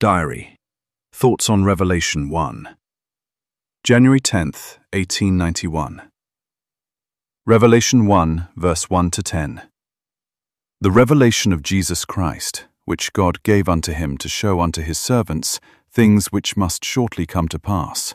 Diary. Thoughts on Revelation 1. January 10th, 1891. Revelation 1, verse 1 to 10. The revelation of Jesus Christ, which God gave unto him to show unto his servants things which must shortly come to pass.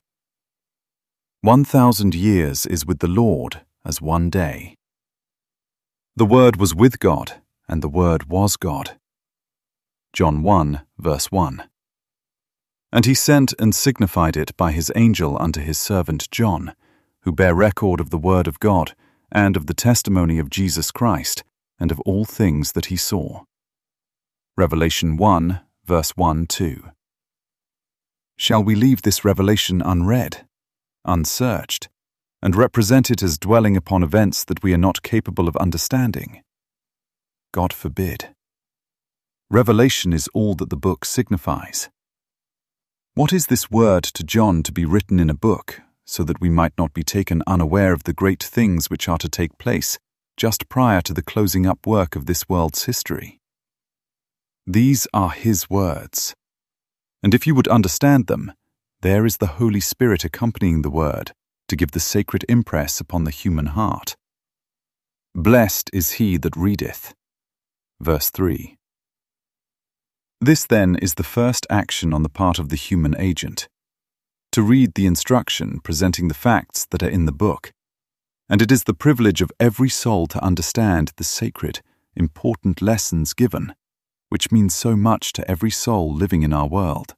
1,000 years is with the Lord as one day. The Word was with God, and the Word was God. John 1, verse 1. And he sent and signified it by his angel unto his servant John, who bare record of the word of God, and of the testimony of Jesus Christ, and of all things that he saw. Revelation 1, verse 1-2. Shall we leave this revelation unread, unsearched, and represent it as dwelling upon events that we are not capable of understanding? God forbid. Revelation is all that the book signifies. What is this word to John to be written in a book, so that we might not be taken unaware of the great things which are to take place just prior to the closing up work of this world's history? These are his words. And if you would understand them, there is the Holy Spirit accompanying the word to give the sacred impress upon the human heart. Blessed is he that readeth. Verse 3. This then is the first action on the part of the human agent, to read the instruction presenting the facts that are in the book, and it is the privilege of every soul to understand the sacred, important lessons given, which means so much to every soul living in our world.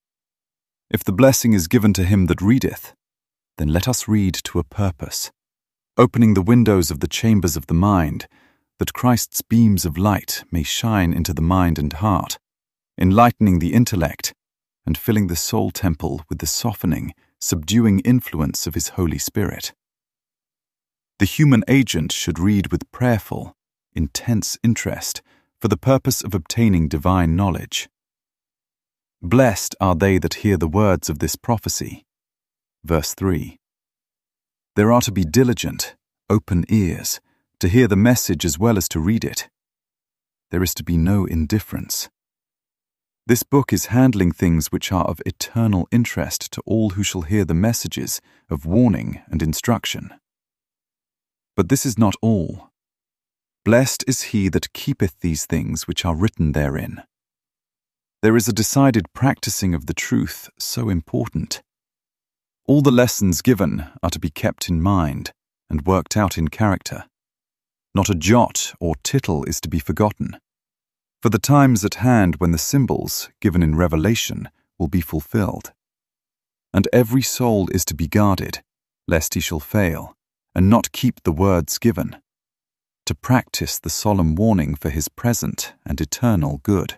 If the blessing is given to him that readeth, then let us read to a purpose, opening the windows of the chambers of the mind, that Christ's beams of light may shine into the mind and heart, enlightening the intellect, and filling the soul temple with the softening, subduing influence of his Holy Spirit. The human agent should read with prayerful, intense interest for the purpose of obtaining divine knowledge. Blessed are they that hear the words of this prophecy. Verse 3. There are to be diligent, open ears, to hear the message as well as to read it. There is to be no indifference. This book is handling things which are of eternal interest to all who shall hear the messages of warning and instruction. But this is not all. Blessed is he that keepeth these things which are written therein. There is a decided practicing of the truth so important. All the lessons given are to be kept in mind and worked out in character. Not a jot or tittle is to be forgotten. For the time's at hand when the symbols given in Revelation will be fulfilled. And every soul is to be guarded, lest he shall fail, and not keep the words given, to practice the solemn warning for his present and eternal good.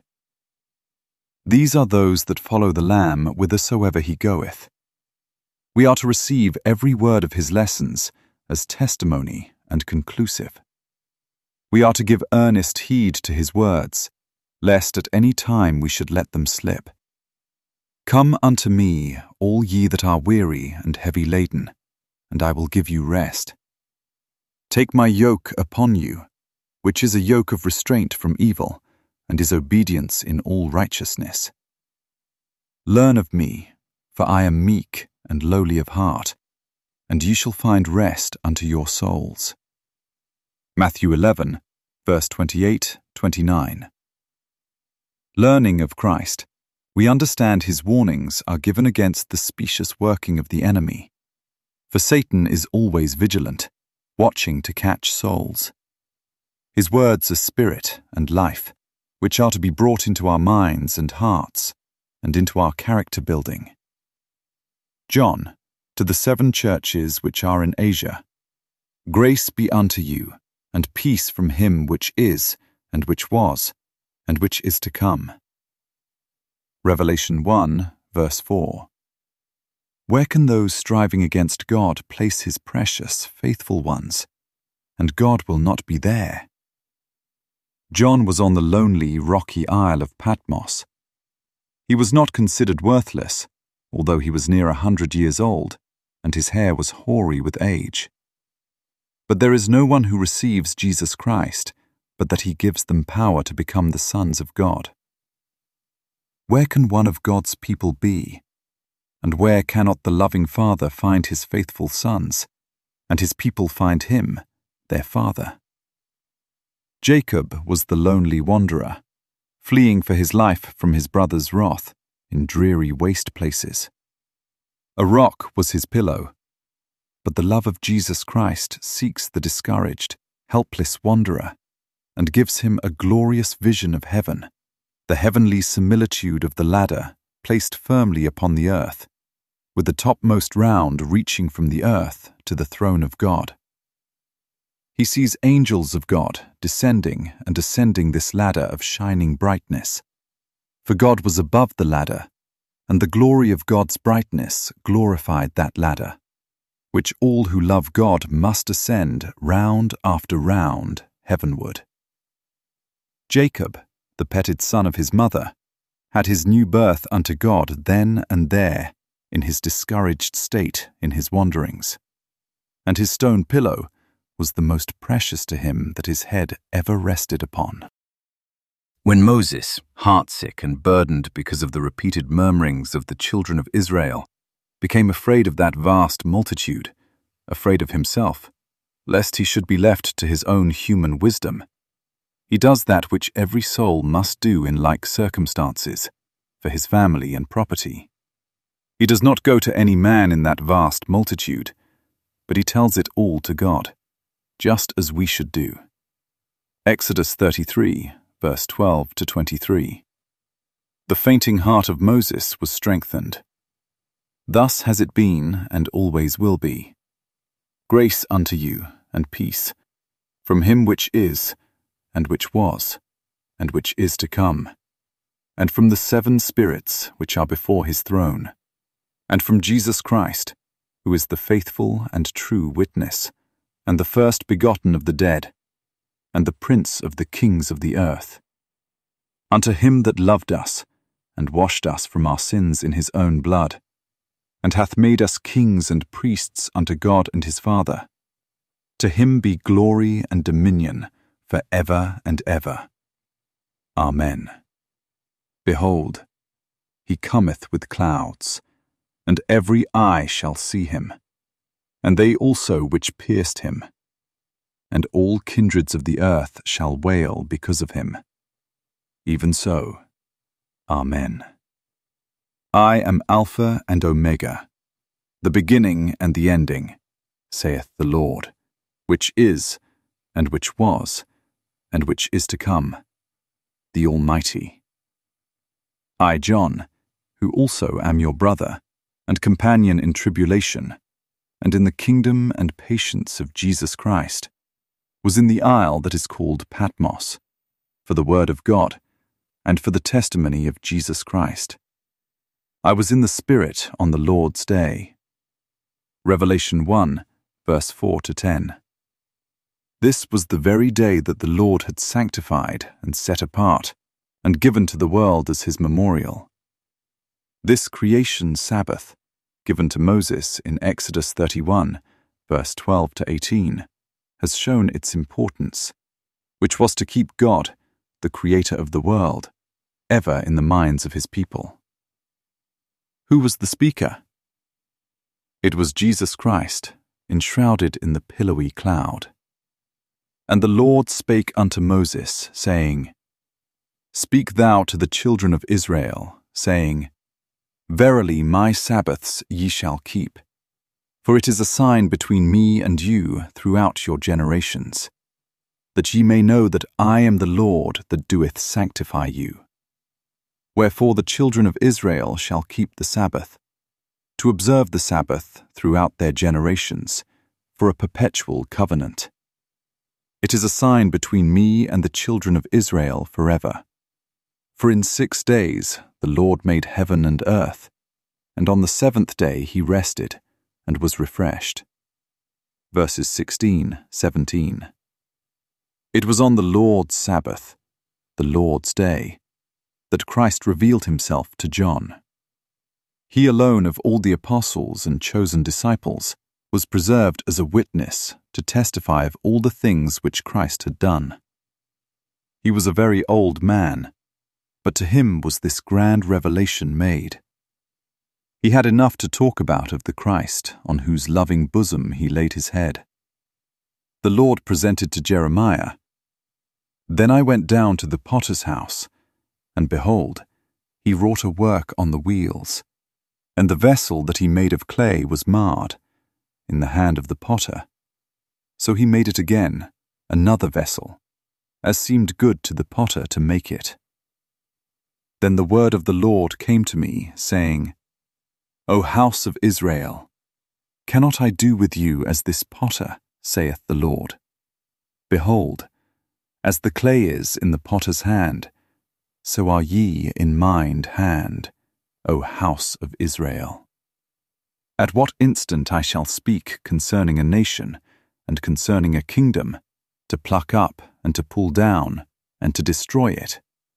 These are those that follow the Lamb whithersoever he goeth. We are to receive every word of his lessons as testimony and conclusive. We are to give earnest heed to his words, lest at any time we should let them slip. Come unto me, all ye that are weary and heavy laden, and I will give you rest. Take my yoke upon you, which is a yoke of restraint from evil, and is obedience in all righteousness. Learn of me, for I am meek and lowly of heart, and ye shall find rest unto your souls. Matthew 11, verse 28-29. Learning of Christ, we understand his warnings are given against the specious working of the enemy. For Satan is always vigilant, watching to catch souls. His words are spirit and life, which are to be brought into our minds and hearts, and into our character building. John, to the 7 churches which are in Asia, grace be unto you, and peace from him which is, and which was, and which is to come. Revelation 1, verse 4. Where can those striving against God place his precious, faithful ones? And God will not be there. John was on the lonely, rocky isle of Patmos. He was not considered worthless, although he was near 100 years old, and his hair was hoary with age. But there is no one who receives Jesus Christ, but that he gives them power to become the sons of God. where can one of God's people be? And where cannot the loving Father find his faithful sons, and his people find him, their father? Jacob was the lonely wanderer, fleeing for his life from his brother's wrath in dreary waste places. A rock was his pillow, but the love of Jesus Christ seeks the discouraged, helpless wanderer and gives him a glorious vision of heaven, the heavenly similitude of the ladder placed firmly upon the earth, with the topmost round reaching from the earth to the throne of God. He sees angels of God descending and ascending this ladder of shining brightness, for God was above the ladder, and the glory of God's brightness glorified that ladder, which all who love God must ascend round after round heavenward. Jacob, the petted son of his mother, had his new birth unto God then and there, in his discouraged state in his wanderings, and his stone pillow was the most precious to him that his head ever rested upon. When Moses, heartsick and burdened because of the repeated murmurings of the children of Israel, became afraid of that vast multitude, afraid of himself, lest he should be left to his own human wisdom, he does that which every soul must do in like circumstances, for his family and property. He does not go to any man in that vast multitude, but he tells it all to God, just as we should do. Exodus 33, verse 12 to 23. The fainting heart of Moses was strengthened. Thus has it been and always will be. Grace unto you and peace, from him which is, and which was, and which is to come, and from the 7 spirits which are before his throne, and from Jesus Christ, who is the faithful and true witness, and the first begotten of the dead, and the prince of the kings of the earth. Unto him that loved us, and washed us from our sins in his own blood, and hath made us kings and priests unto God and his Father. To him be glory and dominion for ever and ever. Amen. Behold, he cometh with clouds, and every eye shall see him, and they also which pierced him, and all kindreds of the earth shall wail because of him. Even so. Amen. I am Alpha and Omega, the beginning and the ending, saith the Lord, which is, and which was, and which is to come, the Almighty. I, John, who also am your brother, and companion in tribulation, and in the kingdom and patience of Jesus Christ, was in the isle that is called Patmos, for the word of God, and for the testimony of Jesus Christ. I was in the Spirit on the Lord's day. Revelation 1, verse 4 to 10. This was the very day that the Lord had sanctified and set apart, and given to the world as his memorial. This creation Sabbath, given to Moses in Exodus 31, verse 12 to 18, has shown its importance, which was to keep God, the Creator of the world, ever in the minds of his people. Who was the speaker? It was Jesus Christ, enshrouded in the pillowy cloud. And the Lord spake unto Moses, saying, Speak thou to the children of Israel, saying, Verily my Sabbaths ye shall keep, for it is a sign between me and you throughout your generations, that ye may know that I am the Lord that doeth sanctify you. Wherefore the children of Israel shall keep the Sabbath, to observe the Sabbath throughout their generations, for a perpetual covenant. It is a sign between me and the children of Israel forever. For in 6 days the Lord made heaven and earth, and on the 7th day he rested, and was refreshed. Verses 16, 17. It was on the Lord's Sabbath, the Lord's day, that Christ revealed himself to John. He alone of all the apostles and chosen disciples was preserved as a witness to testify of all the things which Christ had done. He was a very old man, but to him was this grand revelation made. He had enough to talk about of the Christ, on whose loving bosom he laid his head. The Lord presented to Jeremiah, "Then I went down to the potter's house, and behold, he wrought a work on the wheels, and the vessel that he made of clay was marred in the hand of the potter. So he made it again, another vessel, as seemed good to the potter to make it. Then the word of the Lord came to me, saying, O house of Israel, cannot I do with you as this potter, saith the Lord? Behold, as the clay is in the potter's hand, so are ye in mine hand, O house of Israel. At what instant I shall speak concerning a nation, and concerning a kingdom, to pluck up and to pull down, and to destroy it.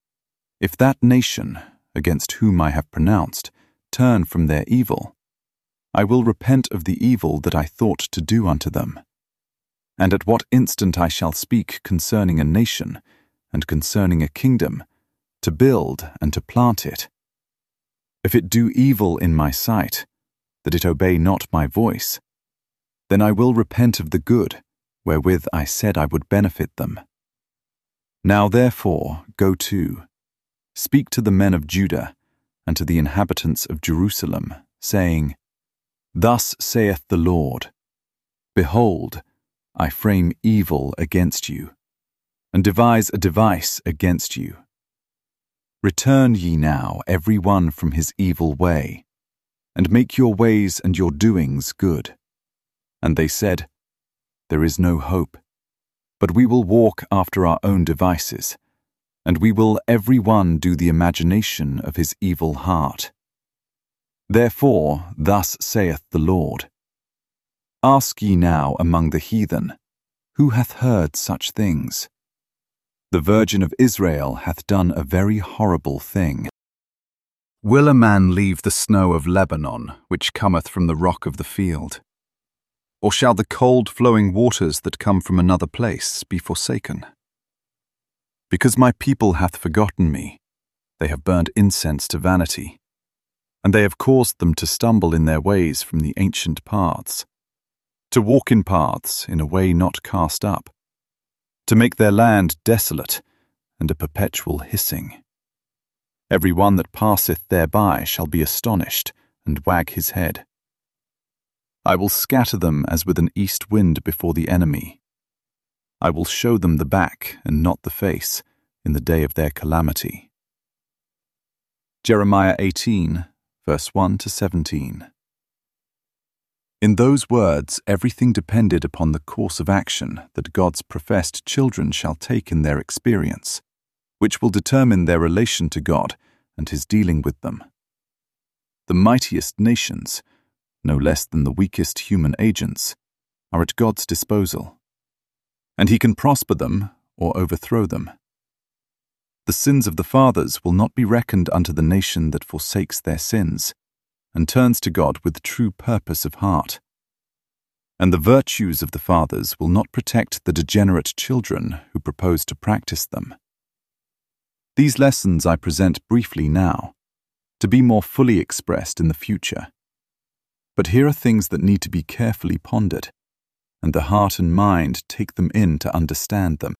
If that nation, against whom I have pronounced, turn from their evil, I will repent of the evil that I thought to do unto them. And at what instant I shall speak concerning a nation, and concerning a kingdom, to build and to plant it. If it do evil in my sight, that it obey not my voice, then I will repent of the good, wherewith I said I would benefit them. Now therefore go to, speak to the men of Judah, and to the inhabitants of Jerusalem, saying, Thus saith the Lord, Behold, I frame evil against you, and devise a device against you. Return ye now every one from his evil way, and make your ways and your doings good. And they said, There is no hope, but we will walk after our own devices, and we will every one do the imagination of his evil heart. Therefore thus saith the Lord, Ask ye now among the heathen, who hath heard such things? The Virgin of Israel hath done a very horrible thing. Will a man leave the snow of Lebanon, which cometh from the rock of the field? Or shall the cold flowing waters that come from another place be forsaken? Because my people hath forgotten me, they have burned incense to vanity, and they have caused them to stumble in their ways from the ancient paths, to walk in paths in a way not cast up, to make their land desolate and a perpetual hissing. Every one that passeth thereby shall be astonished and wag his head. I will scatter them as with an east wind before the enemy. I will show them the back and not the face in the day of their calamity. Jeremiah 18, verse 1 to 17. In those words, everything depended upon the course of action that God's professed children shall take in their experience, which will determine their relation to God and his dealing with them. The mightiest nations, no less than the weakest human agents, are at God's disposal, and he can prosper them or overthrow them. The sins of the fathers will not be reckoned unto the nation that forsakes their sins, and turns to God with true purpose of heart. And the virtues of the fathers will not protect the degenerate children who propose to practice them. These lessons I present briefly now, to be more fully expressed in the future. But here are things that need to be carefully pondered, and the heart and mind take them in to understand them.